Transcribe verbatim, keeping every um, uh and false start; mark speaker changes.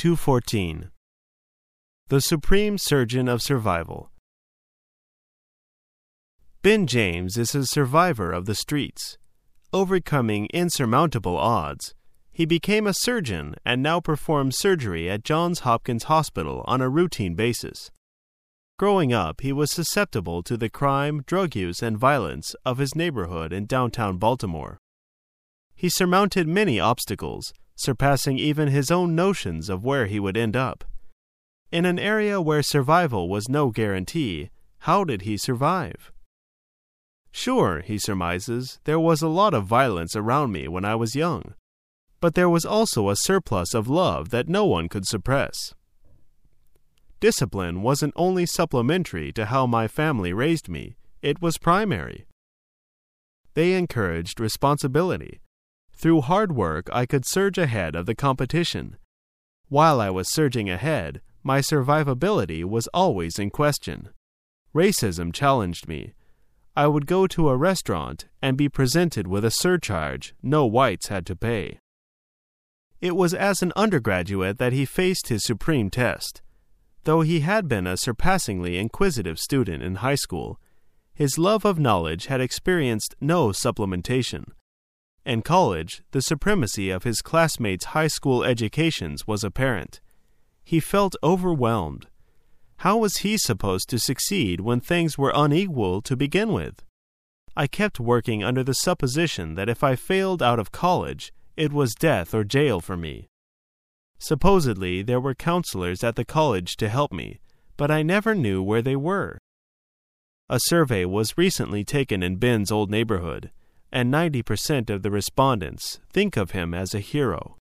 Speaker 1: two fourteen. The Supreme Surgeon of Survival. Ben James is a survivor of the streets. Overcoming insurmountable odds, he became a surgeon and now performs surgery at Johns Hopkins Hospital on a routine basis. Growing up, he was susceptible to the crime, drug use, and violence of his neighborhood in downtown Baltimore. He surmounted many obstacles, surpassing even his own notions of where he would end up. In an area where survival was no guarantee, how did he survive? Sure, he surmises, there was a lot of violence around me when I was young, but there was also a surplus of love that no one could suppress. Discipline wasn't only supplementary to how my family raised me, it was primary. They encouraged responsibility. Through hard work, I could surge ahead of the competition. While I was surging ahead, my survivability was always in question. Racism challenged me. I would go to a restaurant and be presented with a surcharge no whites had to pay. It was as an undergraduate that he faced his supreme test. Though he had been a surpassingly inquisitive student in high school, his love of knowledge had experienced no supplementation. In college, the supremacy of his classmates' high school educations was apparent. He felt overwhelmed. How was he supposed to succeed when things were unequal to begin with? I kept working under the supposition that if I failed out of college, it was death or jail for me. Supposedly, there were counselors at the college to help me, but I never knew where they were. A survey was recently taken in Ben's old neighborhood, and ninety percent of the respondents think of him as a hero.